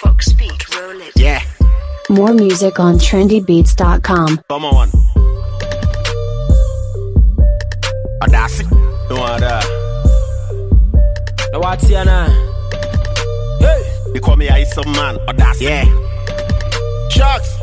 Fox beat, roll it. Yeah. More music on trendybeats.com. Come on. Audacity. No other. No what's here now? Hey. They call me Ice Man. Audacity. Yeah. Sharks.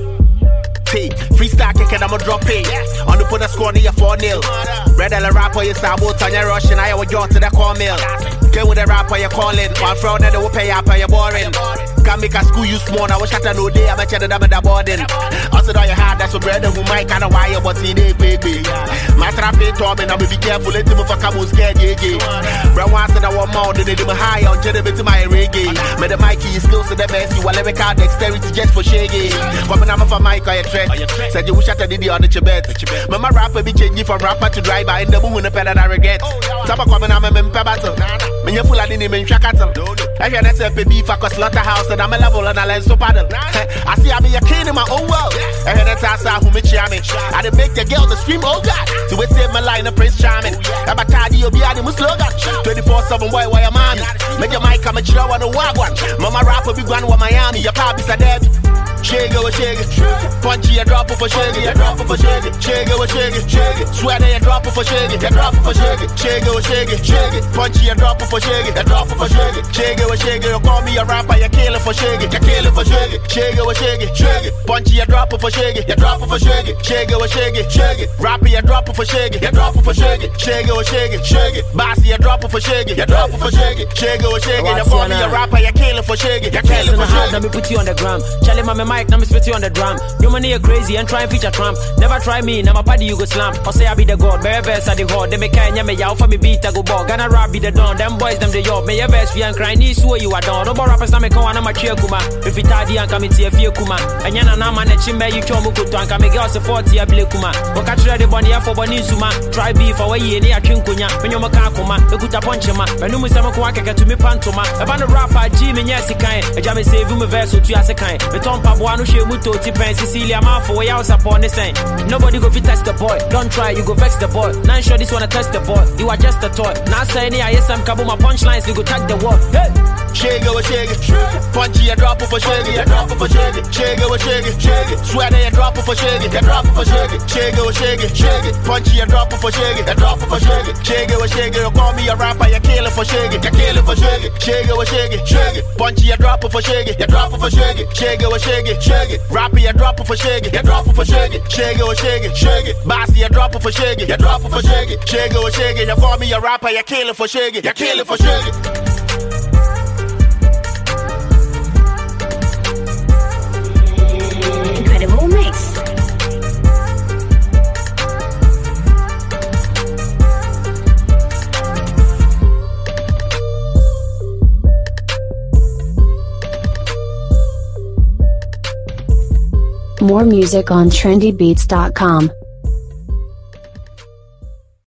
Hey, freestyle kick I'ma drop it. On the put a score near 4-0. Red L rapper, you sabo, Tanya Rush, and I will go to the cornmeal. Get with the rapper, you calling. One fraud that will pay up, you're boring. Can make a school you small, I wish I had no day, I'm a cheddar with the boarding. Also, do you have that's a brother who might kind of wire, but he did, baby. My trap it, Tom, and I'll be careful, let him for come scared, yeah. Brown wants that I want more than they do high on cheddar to my reggae. Made the Mikey skills to the best, you will never count dexterity just for shaggy. But when I'm for Mike, I said you wish I did the other chibet. My rapper be changing from rapper to driver in the moon, a pen that I regret. Some are coming, I'm a member battle. When you're full of the name in Shakatal. I hear that's a baby for a slaughterhouse, and I'm a level and I learn so paddle. I see I'm a king in my own world. I hear that's how who me charming. I did make the girl the scream, oh God. To it save my line of Prince Charming. I'm a cardio, be out in my slogan. 24/7 boy, why your mommy? Make your mic come and chill on the wagwan. Mama rapper be gone with Miami, your pop is a Debbie. Shake it, shake it. Punchy, a drop of a shake it, a drop of a shake it. Shake it, shake it, shake it. Swear they a drop of a shake it, a drop of a shake it. Shake it, shake it, shake it. Punchy, a drop of a shake it, a drop of a shake it. Shake it, shake it. You call me a rapper, you kill it for shake it, you kill it for shake it. Shake it, shake it, shake it. Punchy, a drop of a shake it, a drop of a shake it. Shake it, shake it, shake it. Rappy, a drop of a shake it, a drop of a shake it. Shake it, shake it, shake it. Bossy, a drop of a shake it, a drop of a shake it. Shake it, shake it. You call me a rapper, you kill it for shake it, you kill it for shake it. Let me put you on the gram. Charlie, my mic, now me spit you on the drum. You money are crazy and try and feature Trump. Never try me, now my party you go slam. Or say I be the god, bare verse at the god. They make a me out for me beat, I go ball. Gonna rap be the dawn, them boys, them the yob. May your best and cry, need swear you are done. No more rappers, I'm a con, I'm a cheer kuma. If it had the come into a fear kuma. And yana na man, a chimbe, you chomu kutanka, make us a 40 a blue kuma. But catch the bunny for Bonisuma. Try beef away in a chinkunya. When you're Makakuma, a good punchema. When you must to me pantoma. About the rapper, Jimmy, yes, he kind. A jammy save him a verse to as a kind. The Tom Pabuano, Shemuto, Tipen, Cecilia, Malfo, way out upon the same. Nobody go fit test the boy. Don't try, you go vex the boy. Nine sure this wanna test the boy. You are just a toy. Now say any ISM Kabuma punchlines, you go tag the wall. Hey! Shake it, shake it. Punchy, a drop of a shake it, a drop of a shake it. Shake it, shake it, shake it. Swear they a drop of a shake it, a drop of a shake it. Shake it, shake it, shake it. Punchy, a drop of a shake it, a drop of a shake it. Shake it, shake it. You call me a rapper, you kill it for shake it, you kill it for shake it. Shake it, shake it, shake it. Punchy, a drop of a shake it, a drop of a shake it. Shake it, shake it, shake it. Rappy, a drop of a shake it, a drop of a shake it. Shake it, shake it, shake it. Bossy, a drop of a shake it, a drop of a shake it. Shake it, shake it. You call me a rapper, you kill it for shake it, you kill it for shake it. Incredible mix. More music on trendybeats.com.